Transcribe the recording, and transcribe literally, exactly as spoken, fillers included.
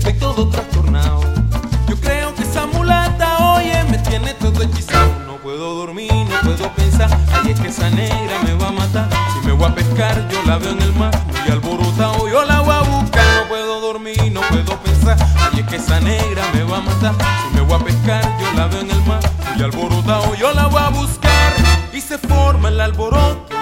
estoy todo trastornado. Yo creo que esa mulata, oye, me tiene todo hechizado. No puedo dormir, no puedo pensar, ay, es que esa negra me va a matar. Si me voy a pescar, yo la veo en el mar, muy alborotado, yo la voy a buscar. No puedo dormir, no puedo pensar, ay, es que esa negra me va a matar. Si me voy a pescar, yo la veo en el mar, muy alborotado, yo la voy a buscar. Y se forma el alboroto